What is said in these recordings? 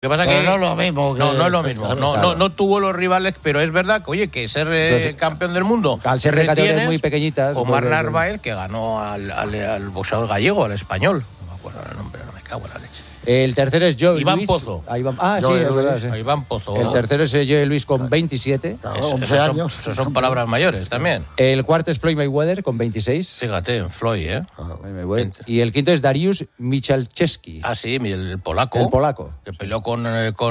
Lo que pasa pero que no es lo mismo. No es lo mismo. Claro. No tuvo los rivales, pero es verdad que, oye, que ser campeón del mundo... Al ser de categorías muy pequeñitas... Omar Narváez, que ganó al boxeador gallego, al español. No me acuerdo el nombre, no me cago en la leche. El tercero es Joe Iván Luis. Pozo. Sí, es verdad. Sí. Iván Pozo. El tercero es Joe Luis con 27. Claro, 11 años. Esos son palabras mayores también. El cuarto es Floyd Mayweather con 26. Fíjate, Floyd, ¿eh? Y el quinto es Dariusz Michalczewski. Ah, sí, el polaco. El polaco. Que peleó con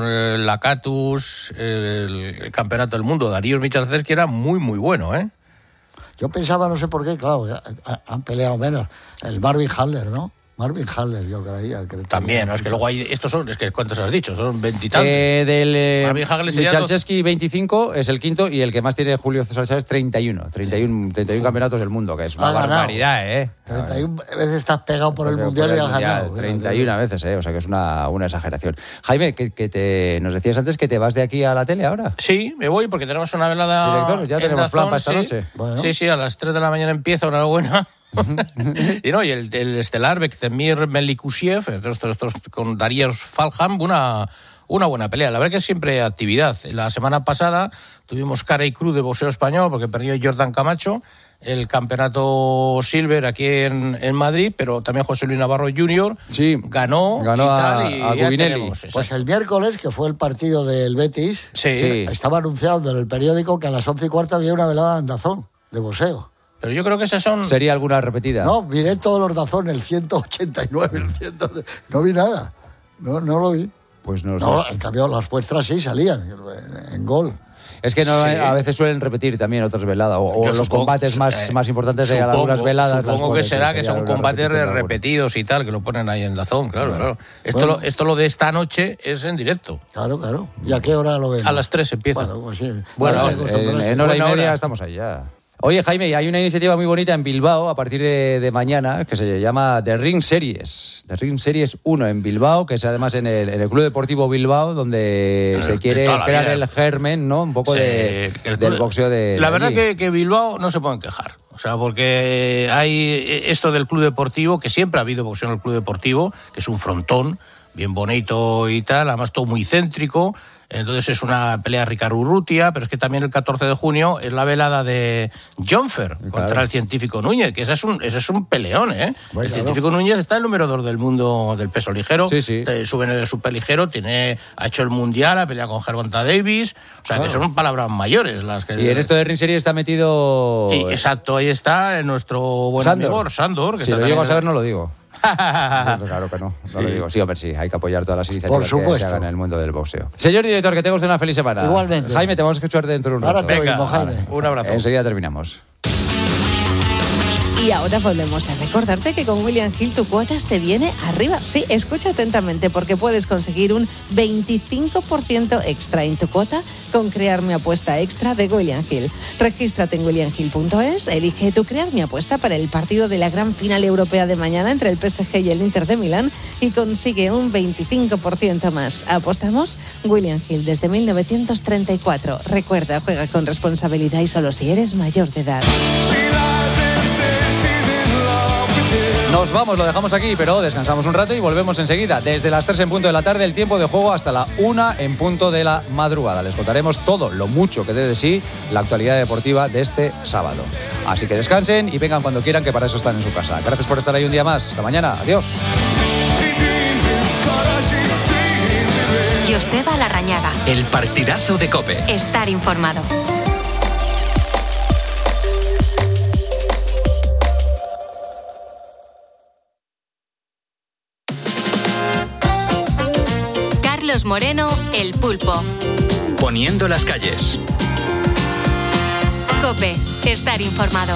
Lakatus el campeonato del mundo. Dariusz Michalczewski era muy, muy bueno, ¿eh? Yo pensaba, no sé por qué, claro, han peleado menos. El Marvin Hagler, ¿no? Marvin Hagler, yo creía. También, ¿no? Es que luego hay... Estos son... Es que ¿cuántos has dicho? Son 20 y tantos. Del Michalczewski 25 es el quinto y el que más tiene Julio César Chávez 31 campeonatos del mundo, que es una barbaridad, ¿eh? 31 veces estás pegado por el Mundial y has ganado. 31 veces, ¿eh? O sea que es una exageración. Jaime, nos decías antes que te vas de aquí a la tele ahora. Sí, me voy porque tenemos una velada... Director, ya tenemos plan para esta noche. Bueno. Sí, a las 3 de la mañana empieza, enhorabuena. y el estelar Bektemir Melikushev con Dariusz Falham, una buena pelea. La verdad que siempre actividad. La semana pasada tuvimos cara y cruz de boxeo español porque perdió Jordan Camacho el campeonato Silver aquí en Madrid, pero también José Luis Navarro Jr. ganó a Gubinelli. Pues el miércoles, que fue el partido del Betis, estaba anunciado en el periódico que a las 11:15 había una velada en Dazón de boxeo. Pero yo creo que esas son... ¿Sería alguna repetida? No, miré todos los Dazón, el 189, el 100... No vi nada. No lo vi. Pues no en cambio, las vuestras sí salían en Gol. Es que a veces suelen repetir también otras veladas, o los combates más importantes de algunas veladas. Supongo que será que son combates repetidos y tal, que lo ponen ahí en Dazón, claro. Esto lo de esta noche es en directo. Claro. ¿Y a qué hora lo ven? A las 3 empieza. Bueno, pues sí. En hora y media estamos ahí ya. Oye, Jaime, hay una iniciativa muy bonita en Bilbao a partir de mañana que se llama The Ring Series. The Ring Series 1 en Bilbao, que es además en el Club Deportivo Bilbao, donde se quiere crear el germen, ¿no? Un poco del boxeo de... La verdad que Bilbao no se pueden quejar. O sea, porque hay esto del Club Deportivo, que siempre ha habido boxeo en el Club Deportivo, que es un frontón bien bonito y tal, además todo muy céntrico. Entonces es una pelea Ricardo Urrutia, pero es que también el 14 de junio es la velada de Jonfer contra el científico Núñez, que ese es un peleón, ¿eh? Bueno, el científico Núñez está el número 2 del mundo del peso ligero, sube en el superligero, ha hecho el mundial, ha peleado con Gervonta Davis, o sea que son palabras mayores las que... Y en esto de Ring Series está metido... Exacto, ahí está nuestro buen amigo Sándor. Que si lo llego a saber no lo digo. Claro que no lo digo. Sí, hombre, sí, hay que apoyar todas las iniciativas que se hagan en el mundo del boxeo. Señor director, que tengas una feliz semana. Igualmente. Jaime, te vamos a escuchar dentro de un rato. Ahora te oímos, Jaime. Un abrazo. Enseguida terminamos. Y ahora volvemos a recordarte que con William Hill tu cuota se viene arriba. Sí, escucha atentamente porque puedes conseguir un 25% extra en tu cuota con Crear mi apuesta extra de William Hill. Regístrate en williamhill.es, elige tu Crear mi apuesta para el partido de la gran final europea de mañana entre el PSG y el Inter de Milán y consigue un 25% más. ¿Apostamos? William Hill desde 1934. Recuerda, juega con responsabilidad y solo si eres mayor de edad. Nos vamos, lo dejamos aquí, pero descansamos un rato y volvemos enseguida. Desde las 3 en punto de la tarde, el tiempo de juego hasta la 1 en punto de la madrugada. Les contaremos todo, lo mucho que dé de sí la actualidad deportiva de este sábado. Así que descansen y vengan cuando quieran, que para eso están en su casa. Gracias por estar ahí un día más. Hasta mañana. Adiós. Joseba Larrañaga. El partidazo de COPE. Estar informado. Carlos Moreno, El Pulpo. Poniendo las calles. COPE, estar informado.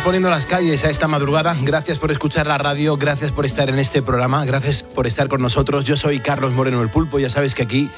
poniendo las calles a esta madrugada. Gracias por escuchar la radio, gracias por estar en este programa, gracias por estar con nosotros. Yo soy Carlos Moreno, el Pulpo. Ya sabes que aquí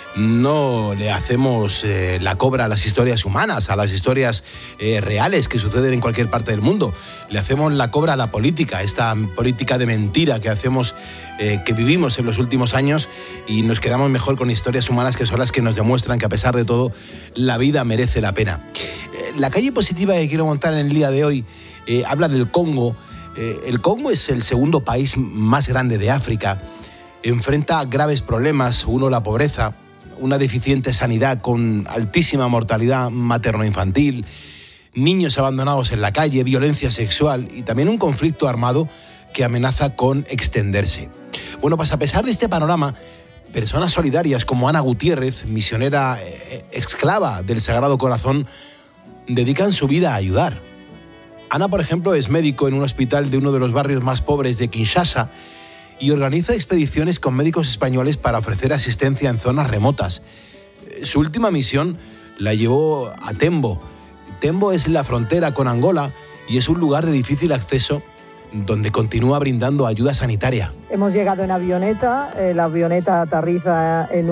no le hacemos la cobra a las historias humanas, a las historias reales que suceden en cualquier parte del mundo. Le hacemos la cobra a la política, esta política de mentira que hacemos, que vivimos en los últimos años, y nos quedamos mejor con historias humanas que son las que nos demuestran que a pesar de todo la vida merece la pena. La calle positiva que quiero montar en el día de hoy habla del Congo. El Congo es el segundo país más grande de África. Enfrenta graves problemas, uno, la pobreza, una deficiente sanidad con altísima mortalidad materno-infantil, niños abandonados en la calle, violencia sexual y también un conflicto armado que amenaza con extenderse. Bueno, pues a pesar de este panorama, personas solidarias como Ana Gutiérrez, misionera esclava del Sagrado Corazón, dedican su vida a ayudar. Ana, por ejemplo, es médico en un hospital de uno de los barrios más pobres de Kinshasa y organiza expediciones con médicos españoles para ofrecer asistencia en zonas remotas. Su última misión la llevó a Tembo. Tembo es la frontera con Angola y es un lugar de difícil acceso donde continúa brindando ayuda sanitaria. Hemos llegado en avioneta, la avioneta aterriza en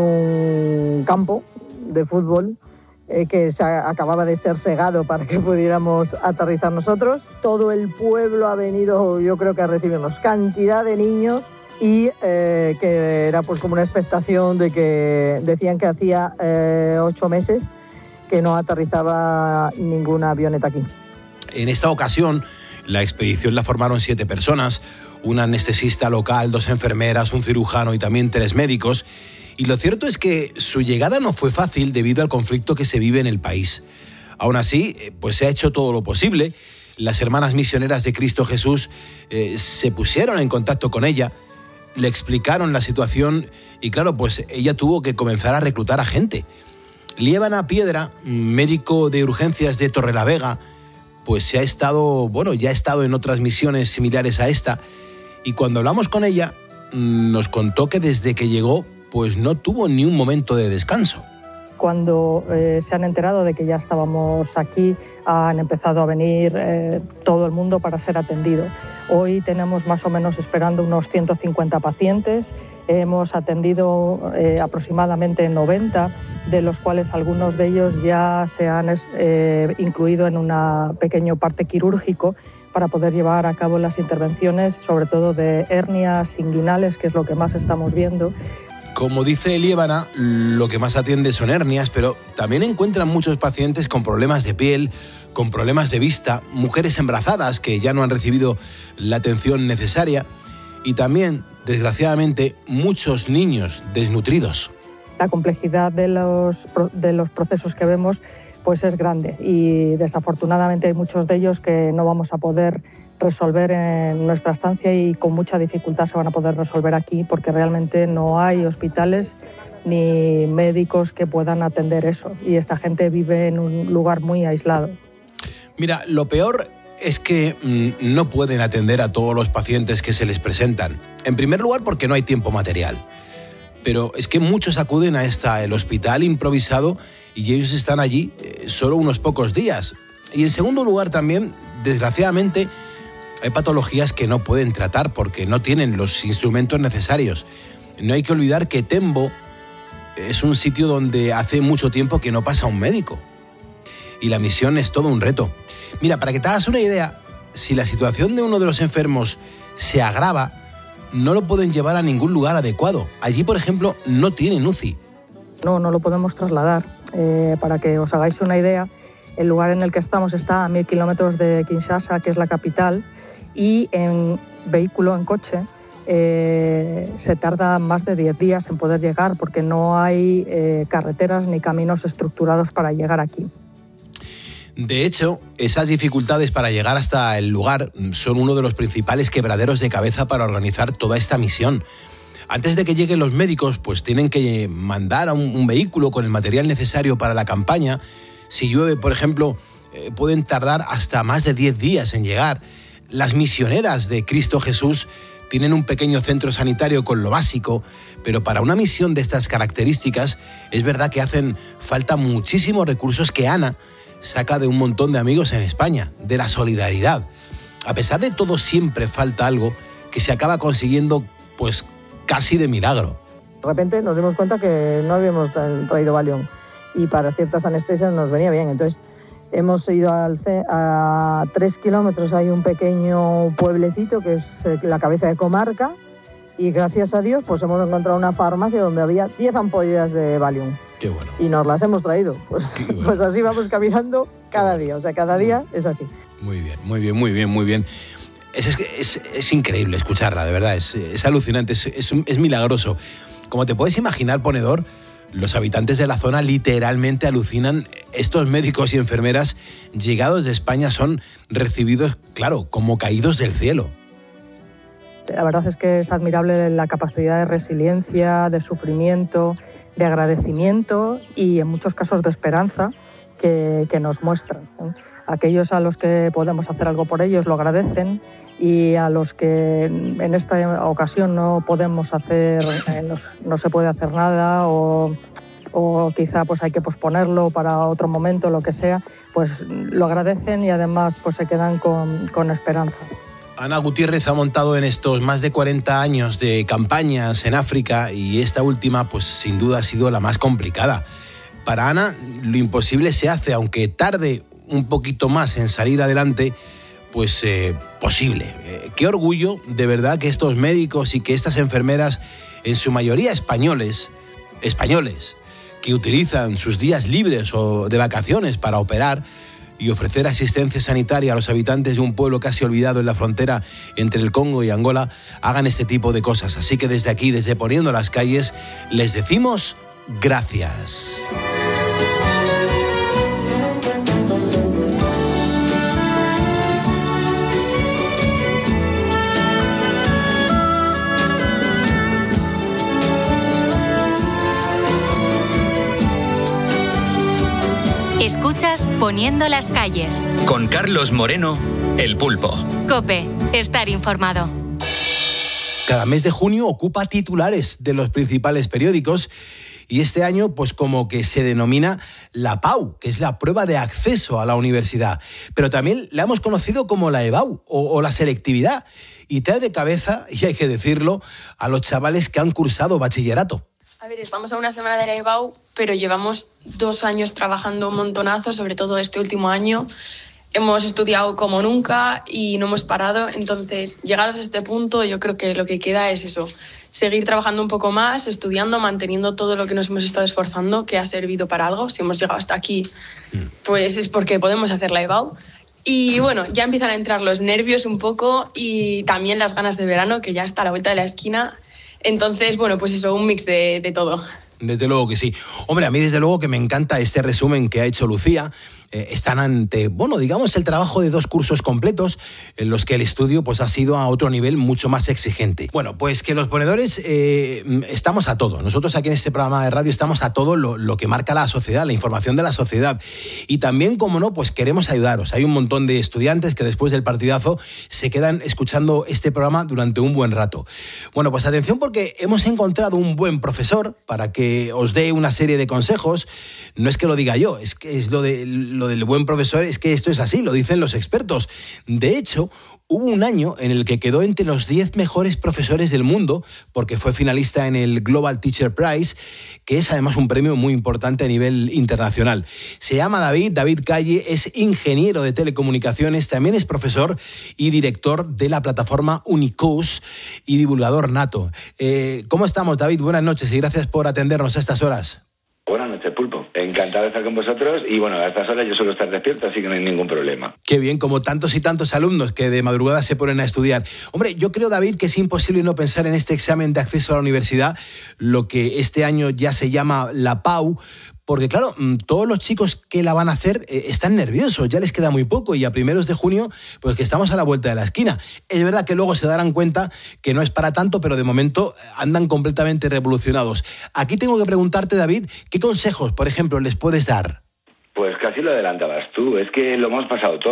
un campo de fútbol que acababa de ser segado para que pudiéramos aterrizar nosotros. Todo el pueblo ha venido, yo creo que a recibirnos, cantidad de niños, y que era pues como una expectación de que decían que hacía 8 meses que no aterrizaba ninguna avioneta aquí. En esta ocasión, la expedición la formaron 7 personas, un anestesista local, 2 enfermeras, un cirujano y también 3 médicos. Y lo cierto es que su llegada no fue fácil debido al conflicto que se vive en el país. Aún así, pues se ha hecho todo lo posible. Las hermanas misioneras de Cristo Jesús se pusieron en contacto con ella, le explicaron la situación y claro, pues ella tuvo que comenzar a reclutar a gente. Liébana Piedra, médico de urgencias de Torrelavega, pues ya ha estado en otras misiones similares a esta, y cuando hablamos con ella nos contó que desde que llegó pues no tuvo ni un momento de descanso. Cuando se han enterado de que ya estábamos aquí, han empezado a venir todo el mundo para ser atendido. Hoy tenemos más o menos esperando unos 150 pacientes. Hemos atendido aproximadamente 90, de los cuales algunos de ellos ya se han incluido en una pequeño parte quirúrgico para poder llevar a cabo las intervenciones, sobre todo de hernias inguinales, que es lo que más estamos viendo. Como dice Liébana, lo que más atiende son hernias, pero también encuentran muchos pacientes con problemas de piel, con problemas de vista, mujeres embarazadas que ya no han recibido la atención necesaria y también, desgraciadamente, muchos niños desnutridos. La complejidad de los procesos que vemos pues es grande y desafortunadamente hay muchos de ellos que no vamos a poder resolver en nuestra estancia y con mucha dificultad se van a poder resolver aquí porque realmente no hay hospitales ni médicos que puedan atender eso y esta gente vive en un lugar muy aislado. Mira, lo peor es que no pueden atender a todos los pacientes que se les presentan. En primer lugar porque no hay tiempo material, pero es que muchos acuden a el hospital improvisado y ellos están allí solo unos pocos días. Y en segundo lugar también, desgraciadamente, hay patologías que no pueden tratar porque no tienen los instrumentos necesarios. No hay que olvidar que Tembo es un sitio donde hace mucho tiempo que no pasa un médico. Y la misión es todo un reto. Mira, para que te hagas una idea, si la situación de uno de los enfermos se agrava, no lo pueden llevar a ningún lugar adecuado. Allí, por ejemplo, no tienen UCI. No lo podemos trasladar. Para que os hagáis una idea, el lugar en el que estamos está a 1000 kilómetros de Kinshasa, que es la capital, y en vehículo, en coche, se tarda más de 10 días en poder llegar porque no hay carreteras ni caminos estructurados para llegar aquí. De hecho, esas dificultades para llegar hasta el lugar son uno de los principales quebraderos de cabeza para organizar toda esta misión. Antes de que lleguen los médicos, pues tienen que mandar a un vehículo con el material necesario para la campaña. Si llueve, por ejemplo, pueden tardar hasta más de 10 días en llegar. Las misioneras de Cristo Jesús tienen un pequeño centro sanitario con lo básico, pero para una misión de estas características es verdad que hacen falta muchísimos recursos que Ana, saca de un montón de amigos en España, de la solidaridad. A pesar de todo, siempre falta algo que se acaba consiguiendo, pues, casi de milagro. De repente nos dimos cuenta que no habíamos traído Valium y para ciertas anestesias nos venía bien. Entonces hemos ido a 3 kilómetros, hay un pequeño pueblecito que es la cabeza de comarca y gracias a Dios pues hemos encontrado una farmacia donde había 10 ampollas de Valium. Qué bueno. Y nos las hemos traído. Pues, bueno. Pues así vamos caminando cada día, o sea, cada día es así. Muy bien, muy bien, muy bien, muy bien. Es increíble escucharla, de verdad, es alucinante, es milagroso. Como te puedes imaginar, ponedor, los habitantes de la zona literalmente alucinan. Estos médicos y enfermeras llegados de España son recibidos, claro, como caídos del cielo. La verdad es que es admirable la capacidad de resiliencia, de sufrimiento, de agradecimiento y en muchos casos de esperanza que nos muestran, ¿no? Aquellos a los que podemos hacer algo por ellos lo agradecen y a los que en esta ocasión no podemos hacer, no se puede hacer nada o quizá pues hay que posponerlo para otro momento, lo que sea, pues lo agradecen y además pues se quedan con esperanza. Ana Gutiérrez ha montado en estos más de 40 años de campañas en África y esta última pues sin duda ha sido la más complicada. Para Ana lo imposible se hace, aunque tarde un poquito más en salir adelante, pues posible. Qué orgullo, de verdad, que estos médicos y que estas enfermeras, en su mayoría españoles, que utilizan sus días libres o de vacaciones para operar y ofrecer asistencia sanitaria a los habitantes de un pueblo casi olvidado en la frontera entre el Congo y Angola, hagan este tipo de cosas. Así que desde aquí, desde Poniendo las Calles, les decimos gracias. Escuchas Poniendo las Calles. Con Carlos Moreno, El Pulpo. COPE, estar informado. Cada mes de junio ocupa titulares de los principales periódicos y este año pues como que se denomina la PAU, que es la prueba de acceso a la universidad. Pero también la hemos conocido como la EBAU o la selectividad y trae de cabeza, y hay que decirlo, a los chavales que han cursado bachillerato. A ver, estamos a una semana de la EBAU, pero llevamos 2 años trabajando un montonazo, sobre todo este último año. Hemos estudiado como nunca y no hemos parado. Entonces, llegados a este punto, yo creo que lo que queda es eso, seguir trabajando un poco más, estudiando, manteniendo todo lo que nos hemos estado esforzando, que ha servido para algo. Si hemos llegado hasta aquí, pues es porque podemos hacer la EBAU. Y bueno, ya empiezan a entrar los nervios un poco y también las ganas de verano, que ya está a la vuelta de la esquina. Entonces, bueno, pues eso, un mix de todo. Desde luego que sí. Hombre, a mí desde luego que me encanta este resumen que ha hecho Lucía. Están ante, bueno, digamos, el trabajo de 2 cursos completos en los que el estudio pues ha sido a otro nivel mucho más exigente. Bueno, pues que los ponedores estamos a todo. Nosotros aquí en este programa de radio estamos a todo lo que marca la sociedad, la información de la sociedad. Y también, como no, pues queremos ayudaros. Hay un montón de estudiantes que después del partidazo se quedan escuchando este programa durante un buen rato. Bueno, pues atención porque hemos encontrado un buen profesor para que os dé una serie de consejos. No es que lo diga yo, es que es lo del buen profesor, es que esto es así, lo dicen los expertos. De hecho, hubo un año en el que quedó entre los 10 mejores profesores del mundo, porque fue finalista en el Global Teacher Prize, que es además un premio muy importante a nivel internacional. Se llama David Calle, es ingeniero de telecomunicaciones, también es profesor y director de la plataforma Unicos y divulgador nato. ¿Cómo estamos, David? Buenas noches y gracias por atendernos a estas horas. Buenas noches, Pulpo. Encantado de estar con vosotros y bueno, a estas horas yo suelo estar despierto, así que no hay ningún problema. Qué bien, como tantos y tantos alumnos que de madrugada se ponen a estudiar. Hombre, yo creo, David, que es imposible no pensar en este examen de acceso a la universidad, lo que este año ya se llama la PAU, porque claro, todos los chicos que la van a hacer están nerviosos, ya les queda muy poco y a primeros de junio, pues que estamos a la vuelta de la esquina. Es verdad que luego se darán cuenta que no es para tanto, pero de momento andan completamente revolucionados. Aquí tengo que preguntarte, David, ¿qué consejos, por ejemplo, les puedes dar? Pues casi lo adelantabas tú, es que lo hemos pasado todos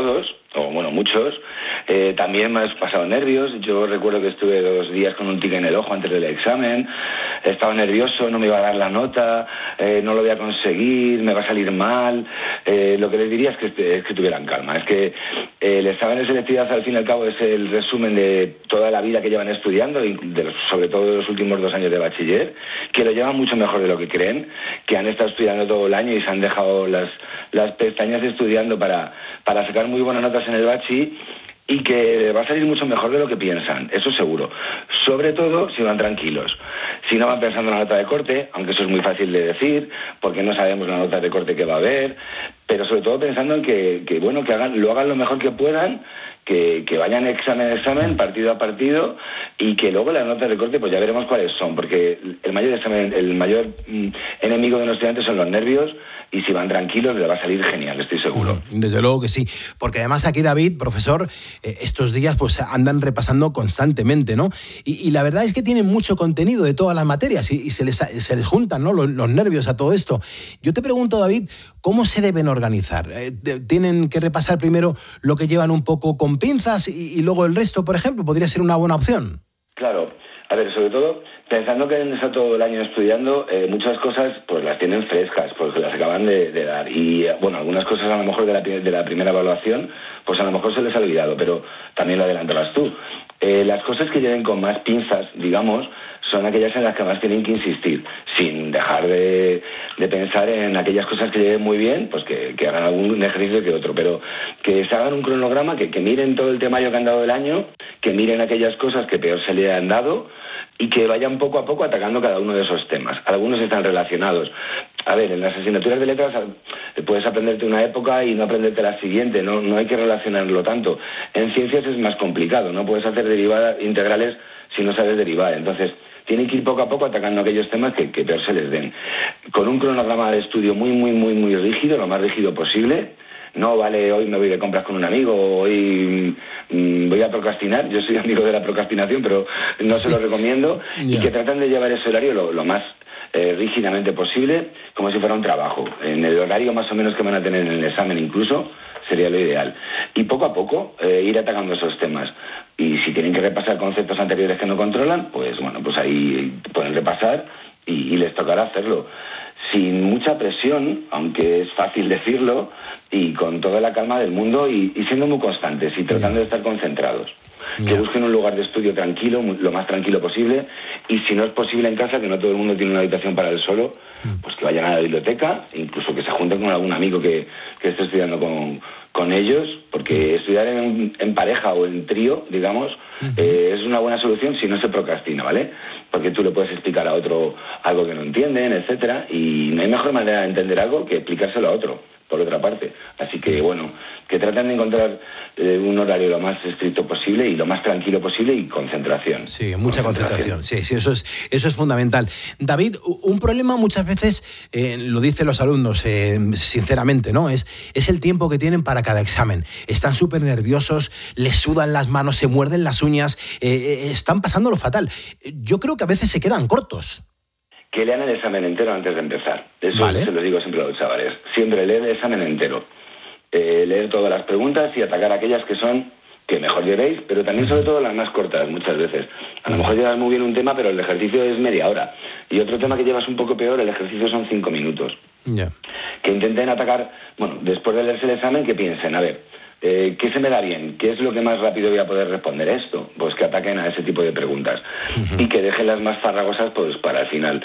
o bueno, muchos. También me has pasado nervios. Yo recuerdo que estuve 2 días con un tic en el ojo antes del examen. Estaba nervioso, no me iba a dar la nota, no lo voy a conseguir, me va a salir mal. Lo que les diría es que tuvieran calma. Es que el examen de selectividad, al fin y al cabo, es el resumen de toda la vida que llevan estudiando, y sobre todo de los últimos 2 años de bachiller, que lo llevan mucho mejor de lo que creen, que han estado estudiando todo el año y se han dejado las pestañas estudiando para sacar muy buenas notas en el bachi, y que va a salir mucho mejor de lo que piensan, eso seguro. Sobre todo si van tranquilos. Si no van pensando en la nota de corte, aunque eso es muy fácil de decir, porque no sabemos la nota de corte que va a haber, pero sobre todo pensando en que hagan lo mejor que puedan, que vayan examen a examen, partido a partido, y que luego las notas de corte pues ya veremos cuáles son, porque el mayor enemigo de los estudiantes son los nervios, y si van tranquilos les va a salir genial, estoy seguro. Desde luego que sí, porque además aquí, David, profesor, estos días pues andan repasando constantemente, ¿no? Y la verdad es que tienen mucho contenido de todas las materias y se les juntan, ¿no?, los nervios a todo esto. Yo te pregunto, David, ¿cómo se deben organizar? ¿Tienen que repasar primero lo que llevan un poco con pinzas y luego el resto, por ejemplo? ¿Podría ser una buena opción? Claro. A ver, sobre todo, pensando que han estado todo el año estudiando, muchas cosas pues las tienen frescas, porque las acaban de dar. Y, bueno, algunas cosas a lo mejor de la primera evaluación, pues a lo mejor se les ha olvidado, pero también lo adelantabas tú. Las cosas que lleven con más pinzas, digamos, son aquellas en las que más tienen que insistir, sin dejar de pensar en aquellas cosas que lleven muy bien, pues que hagan algún ejercicio que otro, pero que se hagan un cronograma, que miren todo el temario que han dado del año, que miren aquellas cosas que peor se le han dado, y que vayan poco a poco atacando cada uno de esos temas. Algunos están relacionados. A ver, en las asignaturas de letras puedes aprenderte una época y no aprenderte la siguiente, no hay que relacionarlo tanto. En ciencias es más complicado, no puedes hacer derivadas integrales si no sabes derivar. Entonces, tienen que ir poco a poco atacando aquellos temas que peor se les den. Con un cronograma de estudio muy, muy, muy, muy rígido, lo más rígido posible. No vale, hoy me voy de compras con un amigo, hoy voy a procrastinar. Yo soy amigo de la procrastinación, pero no se lo recomiendo. Y que tratan de llevar ese horario lo más rígidamente posible, como si fuera un trabajo. En el horario más o menos que van a tener en el examen incluso, sería lo ideal. Y poco a poco ir atacando esos temas. Y si tienen que repasar conceptos anteriores que no controlan, pues bueno, pues ahí pueden repasar y les tocará hacerlo. Sin mucha presión, aunque es fácil decirlo, y con toda la calma del mundo y siendo muy constantes y tratando de estar concentrados. Que busquen un lugar de estudio tranquilo, lo más tranquilo posible, y si no es posible en casa, que no todo el mundo tiene una habitación para él solo, pues que vayan a la biblioteca, incluso que se junten con algún amigo que esté estudiando con ellos, porque estudiar en pareja o en trío, digamos, es una buena solución si no se procrastina, ¿vale? Porque tú le puedes explicar a otro algo que no entienden, etcétera, y no hay mejor manera de entender algo que explicárselo a otro, por otra parte. Así que, bueno, que traten de encontrar un horario lo más estricto posible y lo más tranquilo posible, y concentración. Sí, mucha concentración. Sí, eso es fundamental. David, un problema muchas veces, lo dicen los alumnos, sinceramente, ¿no? Es el tiempo que tienen para cada examen. Están súper nerviosos, les sudan las manos, se muerden las uñas, están pasándolo fatal. Yo creo que a veces se quedan cortos. Que lean el examen entero antes de empezar. Eso vale. Se lo digo siempre a los chavales. Siempre leer el examen entero. Leer todas las preguntas y atacar aquellas que mejor llevéis, pero también sobre todo las más cortas muchas veces. A lo mejor llevas muy bien un tema, pero el ejercicio es media hora. Y otro tema que llevas un poco peor, el ejercicio son 5 minutos. Yeah. Que intenten atacar, bueno, después de leerse el examen, que piensen, a ver, ¿qué se me da bien? ¿Qué es lo que más rápido voy a poder responder esto? Pues que ataquen a ese tipo de preguntas. Y que dejen las más farragosas pues para el final.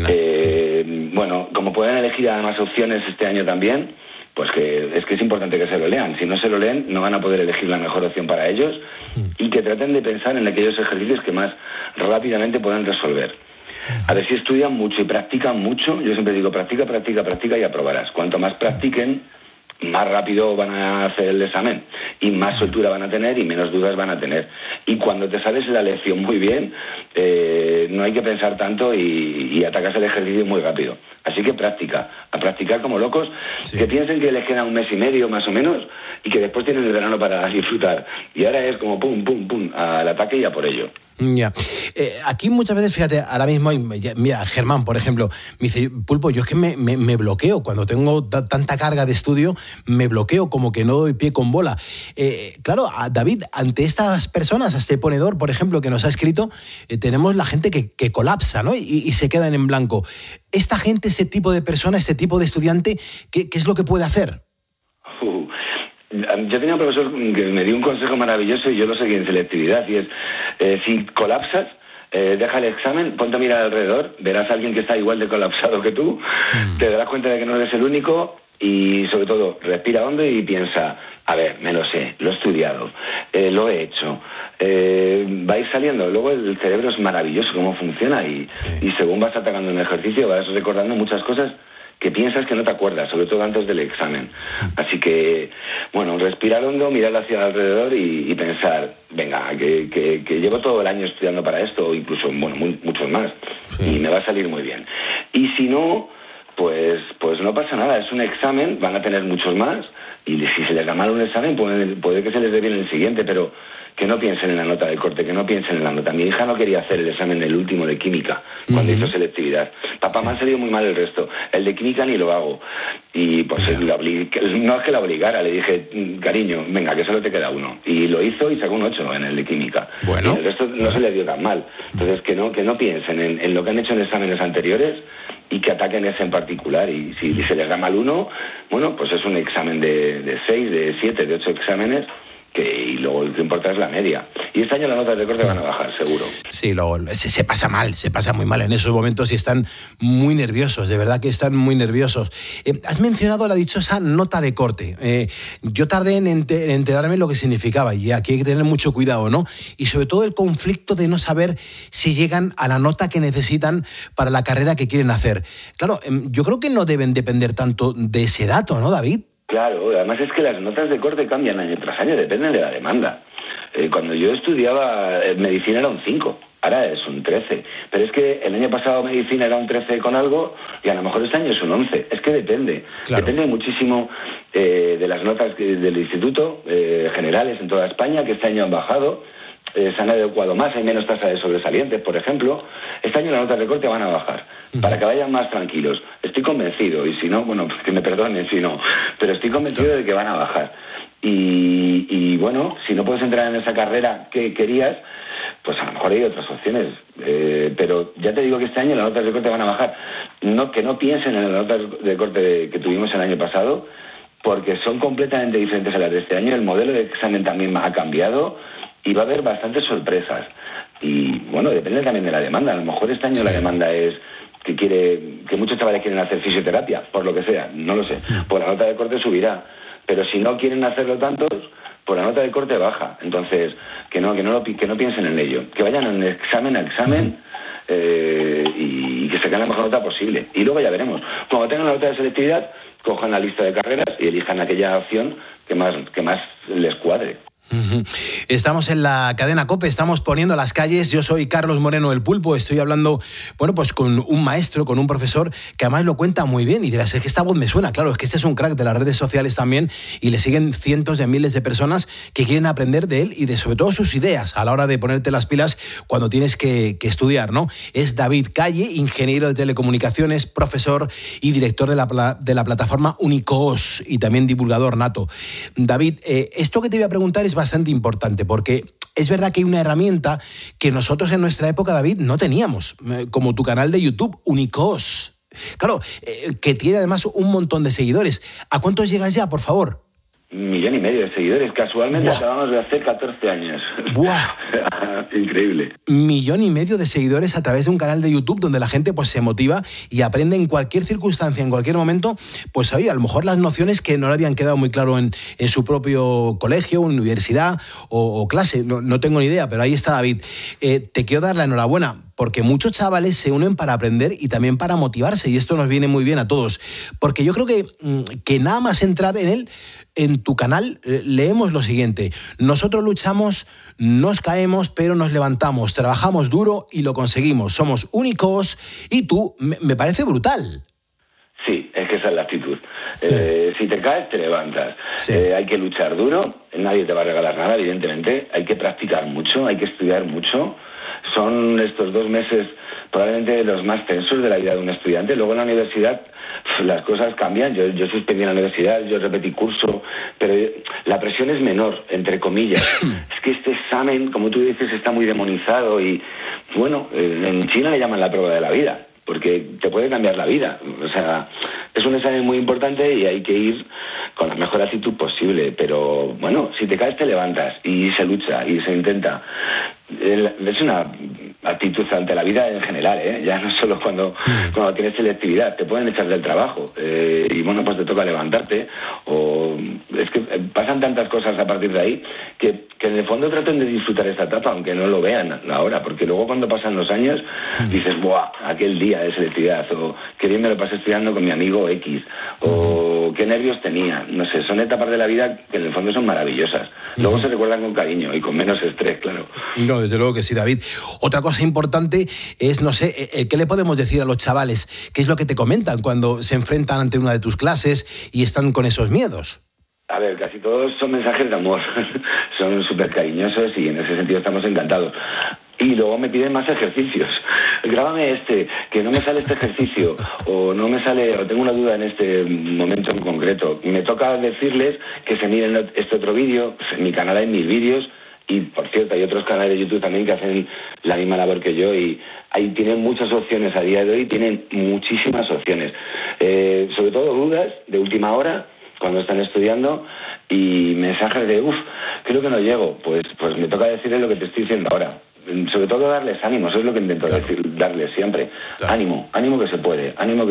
Bueno, como pueden elegir además opciones este año también, pues que es importante que se lo lean. Si no se lo leen, no van a poder elegir la mejor opción para ellos, y que traten de pensar en aquellos ejercicios que más rápidamente puedan resolver. A ver si estudian mucho y practican mucho. Yo siempre digo, practica y aprobarás. Cuanto más practiquen, más rápido van a hacer el examen y más soltura van a tener y menos dudas van a tener. Y cuando te sabes la lección muy bien, no hay que pensar tanto y atacas el ejercicio muy rápido. Así que a practicar como locos, sí. Que piensen que les queda 1 mes y medio más o menos y que después tienen el verano para disfrutar. Y ahora es como pum, pum, pum, al ataque y a por ello. Ya. Aquí muchas veces, fíjate, ahora mismo, mira, Germán, por ejemplo, me dice, Pulpo, yo es que me bloqueo. Cuando tengo tanta carga de estudio, me bloqueo, como que no doy pie con bola. Claro, David, ante estas personas, a este ponedor, por ejemplo, que nos ha escrito, tenemos la gente que colapsa, ¿no? Y se quedan en blanco. Esta gente, este tipo de persona, este tipo de estudiante, ¿qué es lo que puede hacer? Yo tenía un profesor que me dio un consejo maravilloso y yo lo seguí en selectividad, y es, si colapsas, deja el examen, ponte a mirar alrededor, verás a alguien que está igual de colapsado que tú, te darás cuenta de que no eres el único y, sobre todo, respira hondo y piensa, a ver, me lo sé, lo he estudiado, lo he hecho, va a ir saliendo. Luego el cerebro es maravilloso cómo funciona y según vas atacando un ejercicio vas recordando muchas cosas que piensas que no te acuerdas, sobre todo antes del examen. Así que, bueno, respirar hondo, mirar hacia alrededor y pensar, venga, que llevo todo el año estudiando para esto, o incluso, bueno, muchos más, y me va a salir muy bien. Y si no, pues no pasa nada, es un examen, van a tener muchos más, y si se les da mal un examen, puede que se les dé bien el siguiente, pero que no piensen en la nota de corte, que no piensen en la nota. Mi hija no quería hacer el examen del último de química cuando hizo selectividad. Papá, me han salido muy mal el resto. El de química ni lo hago. Y pues no es que la obligara, le dije, cariño, venga, que solo te queda uno. Y lo hizo y sacó un 8 en el de química. Bueno. Y el resto no se le dio tan mal. Entonces, que no piensen en lo que han hecho en exámenes anteriores y que ataquen ese en particular. Y si se les da mal uno, bueno, pues es un examen de 6, de 7, de 8 exámenes, y luego lo que importa es la media. Y este año las notas de corte van a bajar, seguro. Sí, luego se pasa mal, se pasa muy mal en esos momentos y están muy nerviosos, de verdad que están muy nerviosos. Has mencionado la dichosa nota de corte. Yo tardé en enterarme lo que significaba y aquí hay que tener mucho cuidado, ¿no? Y sobre todo el conflicto de no saber si llegan a la nota que necesitan para la carrera que quieren hacer. Claro, yo creo que no deben depender tanto de ese dato, ¿no, David? Claro, además es que las notas de corte cambian año tras año, dependen de la demanda. Cuando yo estudiaba medicina era un 5, ahora es un 13. Pero es que el año pasado medicina era un 13 con algo y a lo mejor este año es un 11. Es que depende. Claro. Depende muchísimo de las notas del instituto generales en toda España, que este año han bajado. Se han adecuado más, hay menos tasa de sobresalientes, por ejemplo. Este año las notas de corte van a bajar, para que vayan más tranquilos. Estoy convencido, y si no, bueno, pues que me perdonen si no, pero estoy convencido de que van a bajar. Y bueno, si no puedes entrar en esa carrera que querías, pues a lo mejor hay otras opciones. Pero ya te digo que este año las notas de corte van a bajar. Que no piensen en las notas de corte que tuvimos el año pasado, porque son completamente diferentes a las de este año. El modelo de examen también ha cambiado y va a haber bastantes sorpresas. Y bueno, depende también de la demanda. A lo mejor este año la demanda es que muchos chavales quieren hacer fisioterapia, por lo que sea, no lo sé. Pues la nota de corte subirá. Pero si no quieren hacerlo tantos, pues la nota de corte baja. Entonces, que no piensen en ello. Que vayan de examen a examen y que saquen la mejor nota posible. Y luego ya veremos. Cuando tengan la nota de selectividad, cojan la lista de carreras y elijan aquella opción que más les cuadre. Estamos en la cadena COPE, estamos poniendo las calles. Yo soy Carlos Moreno el Pulpo, estoy hablando, bueno, pues con un maestro, con un profesor que además lo cuenta muy bien y dirás, es que esta voz me suena, claro, es que este es un crack de las redes sociales también y le siguen cientos de miles de personas que quieren aprender de él y de sobre todo sus ideas a la hora de ponerte las pilas cuando tienes que estudiar, ¿no? Es David Calle, ingeniero de telecomunicaciones, profesor y director de la plataforma Unicoos y también divulgador nato. David, esto que te voy a preguntar es bastante importante porque es verdad que hay una herramienta que nosotros en nuestra época, David, no teníamos, como tu canal de YouTube, Unicoos. Claro, que tiene además un montón de seguidores. ¿A cuántos llegas ya, por favor? 1,5 millones de seguidores. Casualmente acabamos de hacer 14 años. ¡Buah! Increíble. 1,5 millones de seguidores a través de un canal de YouTube donde la gente pues se motiva y aprende en cualquier circunstancia, en cualquier momento, pues oye, a lo mejor las nociones que no le habían quedado muy claro en su propio colegio, universidad o clase. No tengo ni idea, pero ahí está David. Te quiero dar la enhorabuena porque muchos chavales se unen para aprender y también para motivarse y esto nos viene muy bien a todos. Porque yo creo que nada más entrar en él, en tu canal leemos lo siguiente: nosotros luchamos, nos caemos, pero nos levantamos, trabajamos duro y lo conseguimos. Somos únicos y tú, me parece brutal. Sí, es que esa es la actitud. Si te caes, te levantas. Sí. Hay que luchar duro, nadie te va a regalar nada, evidentemente. Hay que practicar mucho, hay que estudiar mucho. son estos 2 meses probablemente los más tensos de la vida de un estudiante. Luego en la universidad las cosas cambian. Yo suspendí en la universidad, yo repetí curso, pero la presión es menor, entre comillas. Es que este examen, como tú dices, está muy demonizado y, bueno, en China le llaman la prueba de la vida, porque te puede cambiar la vida. O sea, es un examen muy importante y hay que ir con la mejor actitud posible. Pero, bueno, si te caes te levantas y se lucha y se intenta. Es una actitud ante la vida en general, ¿eh? Ya no solo cuando tienes selectividad, te pueden echar del trabajo y bueno, pues te toca levantarte, o es que pasan tantas cosas a partir de ahí que en el fondo traten de disfrutar esta etapa, aunque no lo vean ahora, porque luego cuando pasan los años dices, ¡buah! Aquel día de selectividad, o qué bien me lo pasé estudiando con mi amigo X, o qué nervios tenía. No sé, son etapas de la vida que en el fondo son maravillosas. Luego se recuerdan con cariño y con menos estrés, claro. No, desde luego que sí, David. Otra cosa importante es, no sé, ¿qué le podemos decir a los chavales? ¿Qué es lo que te comentan cuando se enfrentan ante una de tus clases y están con esos miedos? A ver, casi todos son mensajes de amor. Son súper cariñosos y en ese sentido estamos encantados. Y luego me piden más ejercicios. Grábame que no me sale este ejercicio, o no me sale, o tengo una duda en este momento en concreto. Me toca decirles que se miren este otro vídeo. En mi canal hay 1000 vídeos. Y, por cierto, hay otros canales de YouTube también que hacen la misma labor que yo y ahí tienen muchas opciones a día de hoy, tienen muchísimas opciones. Sobre todo dudas de última hora, cuando están estudiando, y mensajes de, creo que no llego. Pues me toca decirles lo que te estoy diciendo ahora. Sobre todo darles ánimo, eso es lo que intento darles siempre. Claro. Ánimo que se puede,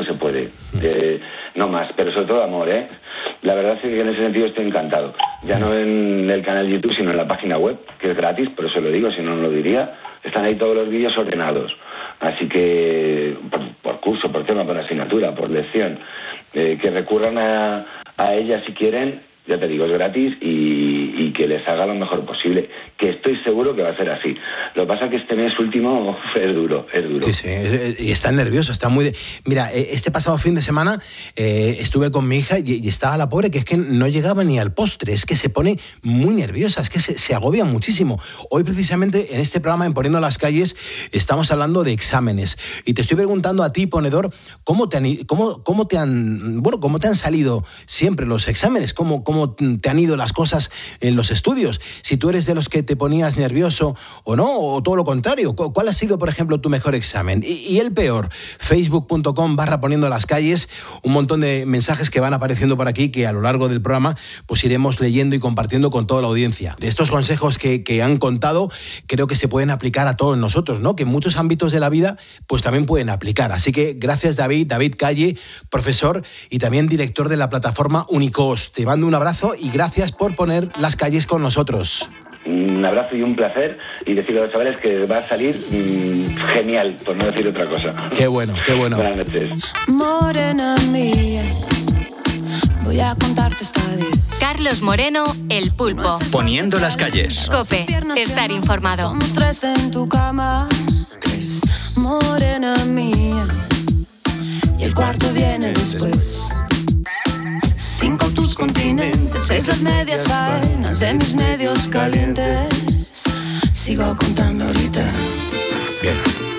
no más, pero sobre todo amor, ¿eh? La verdad es que en ese sentido estoy encantado. Ya no en el canal YouTube, sino en la página web, que es gratis, por eso lo digo, si no lo diría. Están ahí todos los vídeos ordenados. Así que, por curso, por tema, por asignatura, por lección, que recurran a ella si quieren. Ya te digo, es gratis y que les haga lo mejor posible, que estoy seguro que va a ser así. Lo que pasa es que este mes último es duro. Sí, y está nervioso, está muy... Mira, este pasado fin de semana estuve con mi hija y estaba la pobre que es que no llegaba ni al postre, es que se pone muy nerviosa, es que se agobia muchísimo. Hoy precisamente en este programa, en Poniendo las Calles, estamos hablando de exámenes y te estoy preguntando a ti, ponedor, ¿cómo te han salido siempre los exámenes? ¿Cómo te han ido las cosas en los estudios? Si tú eres de los que te ponías nervioso o no, o todo lo contrario. ¿Cuál ha sido, por ejemplo, tu mejor examen? Y el peor, facebook.com/Poniendo las Calles, un montón de mensajes que van apareciendo por aquí que a lo largo del programa pues iremos leyendo y compartiendo con toda la audiencia. De estos consejos que han contado, creo que se pueden aplicar a todos nosotros, ¿no? Que en muchos ámbitos de la vida pues también pueden aplicar. Así que gracias, David Calle, profesor y también director de la plataforma Unicos. Te mando un abrazo y gracias por poner las calles con nosotros. Un abrazo y un placer, y decirle a los chavales que va a salir genial, por no decir otra cosa. Qué bueno. Buenas noches. Morena mía, voy a contarte esta 10. Carlos Moreno, El Pulpo. Poniendo las calles. COPE, estar informado. Somos 3 en tu cama, 3, morena mía, y el cuarto viene después. 5 tus continentes, 6 las medias faenas de mis medios calientes. Sigo contando ahorita. Bien.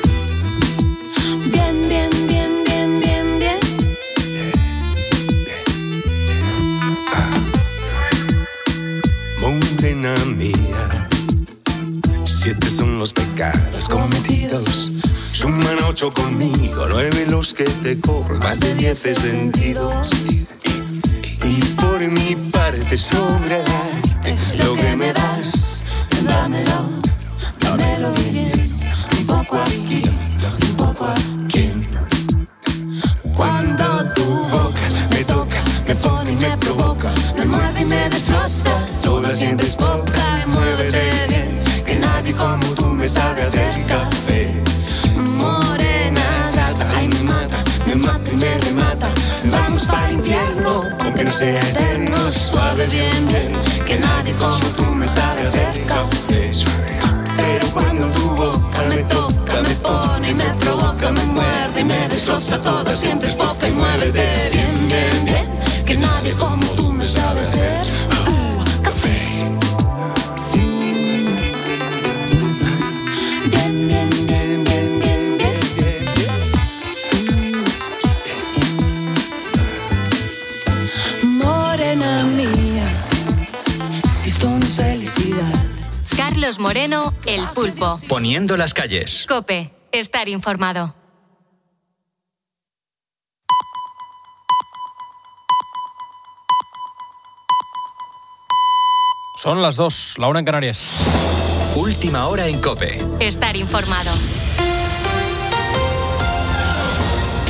Morena mía, 7 son los pecados cometidos. Suman 8 conmigo, 9 los que te cobro, más de 10 sentidos. Y por mi parte sobre el arte, lo que me das, dámelo bien. Un poco aquí, un poco aquí. Cuando tu boca me toca, me pone y me provoca, me muerde y me destroza, toda siempre es poca. Muévete bien, que nadie como tú me sabe hacer café. Morena gata, ay me mata y me remata. Vamos para el infierno, aunque no sea eterno. Suave, bien, que nadie como tú me sabe hacer café. Pero cuando tu boca me toca, me pone y me provoca, me muerde y me destroza, toda siempre es poca. Y muévete bien, que nadie como tú me sabe hacer café. Bien, Carlos Moreno, El Pulpo. Poniendo las calles. COPE. Estar informado. Son las 2, la 1 en Canarias. Última hora en COPE. Estar informado.